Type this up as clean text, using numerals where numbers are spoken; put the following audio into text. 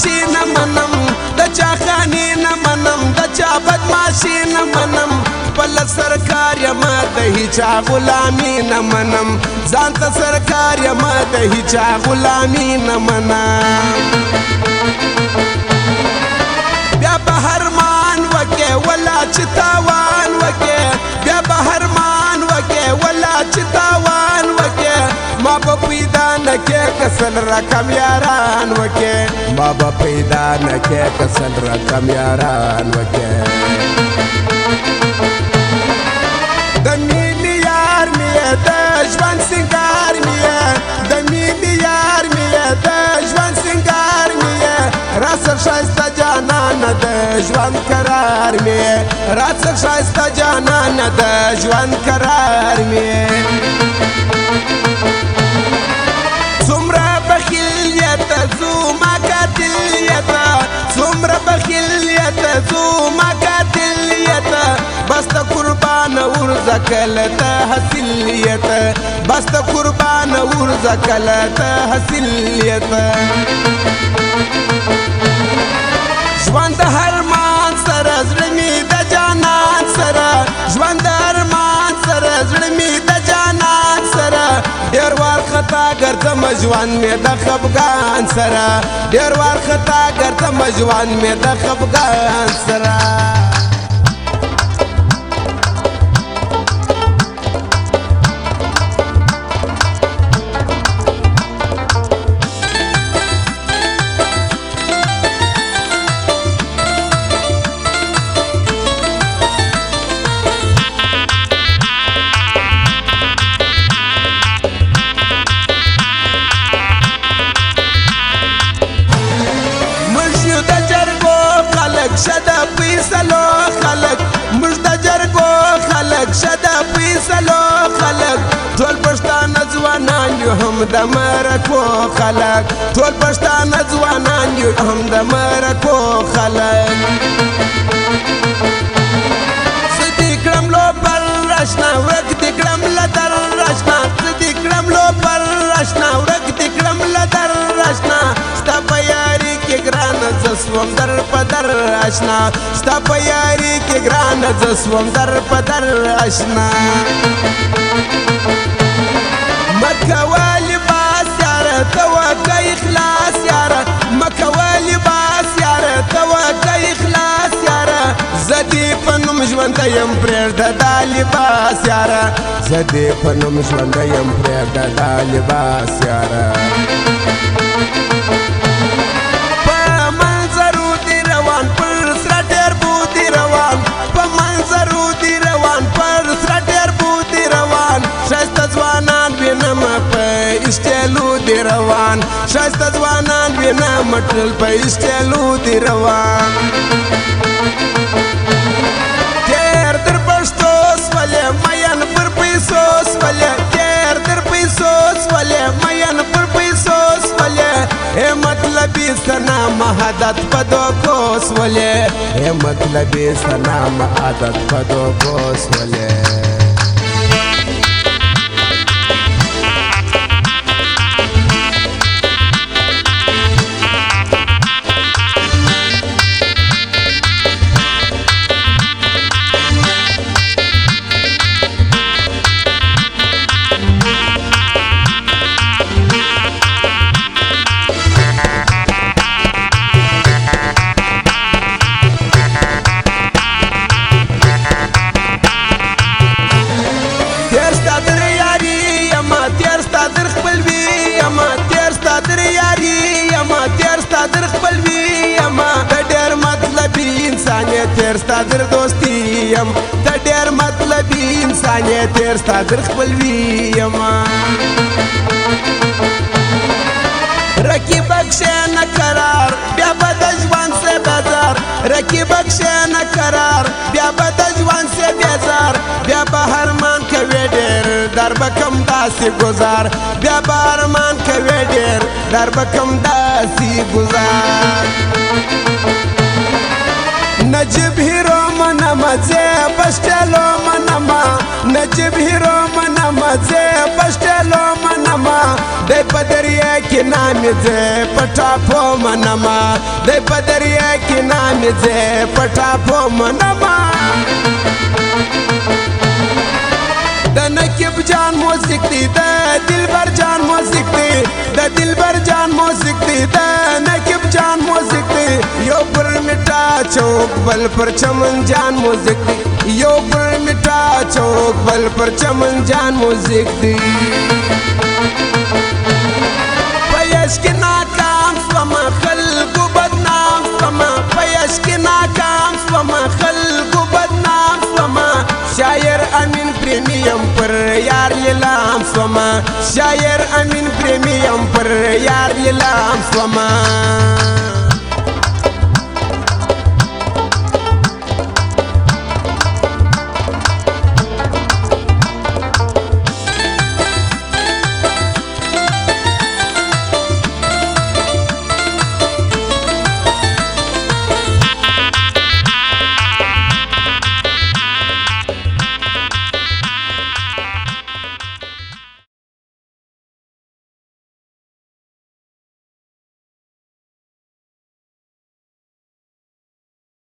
بدمعشي نه منم د چا خاني نه منم د چا بدمعشي نه منم خپل سرکار یم د هیچا غلامي نه منم ځان ته سرکار یم د هیچا غلامي نه منم بیا به هرمان وکې ولا چې تاوان وکې بیا به هرمان وکې ولا چې تاوان وکې ما به پیدا نه کې کسل رقم یاران وکې ما به پیدا نه کې کسل رقم یاران وکې د مینې یار مې د ژوند سینګار مې د مینې یار مې د ژوند سینګار مې راسه ښایسته جانانه د ژوند قرار مې راسه ښایسته جانانه د ژوند قرار مې څومره بخیل یې ته زما قاتل یې ته څومره بخیل یې ته زما قاتل یې ته بس ته قربان ورځه کله ته حاصل یې ته بس ته قربان ورځه کله ته حاصل یې ته ژوند د ارمان سره زړه مې د جانان سره ژوند د ارمان سره زړه مې د جانان سره ډېر وارخطا ګرځم ژوند مې د خفګان سره ډېر وارخطا ګرځم ژوند مې د خفګان سره شدا پیسلو خلق موږ د جرګو خلق شدا پیسلو خلق ټول پښتانه ځوانان یو هم د مرکو خلق ټول پښتانه ځوانان یو هم د مرکو خلق صدیق کړم لو پر راشنا ورک دې کړم لدر راشنا صدیق کړم لو پر راشنا ورک دې کړم لدر راشنا ستا په یاري کې ګرانه زه سوم در په در اشنا ستا په یاري کې ګرانه زه سوم در په در اشنا مکوه لباس یاره ته وکه اخلاص یاره مکوه لباس یاره ته وکه اخلاص یاره زه دې په نوم ژوندی یم پرېږده دا لباس یاره زه دې په نوم ژوندی یم پرېږده دا لباس یاره اشتیلو دی روان شایسته ځوانان وینم ټول په اشتیلو دی روان تیر در پښتو سولې مین پر پیسو سولې تیر در پیسو سولې مین پر پیسو سولې اے مطلبي سنا مهادت پدو کو سولې اے مطلبي سنا مهادت پدو کو سولې تیر ستا در دوستی یم ته ډېر مطلبي انسان یې تیر ستا در خپلوي یم رقیب کښې نه قرار بیا به د ژوند سه بیزار رقیب کښې نه قرار بیا به د ژوند سه بیزار بیا به ارمان کوې ډېر در به کم داسې ګزار بیا به ارمان کوې ډېر در به کم داسې ګزار نجیب هیرو منما زه پشتلو منما نجیب هیرو منما زه پشتلو منما دی په دریا کې نامې زه پټاپو منما دی په دریا کې نامې زه پټاپو منما د نقیب جان موسیق دی د دلبر جان موسیق دی د دلبر جان موسیق دی د نقیب جان موسیق دی یو پر میټا چوک بل پر چمن جان موسیق دی یو پر میټا چوک بل پر چمن جان موسیق دی پیش کې ناکام سوما خلکو بدنام سوما پیش کې ناکام سوما خلکو بدنام سوما شاعر امین پریمیم پر یار لیلام سوما شاعر امین پریمیم پر یار لیلام سوما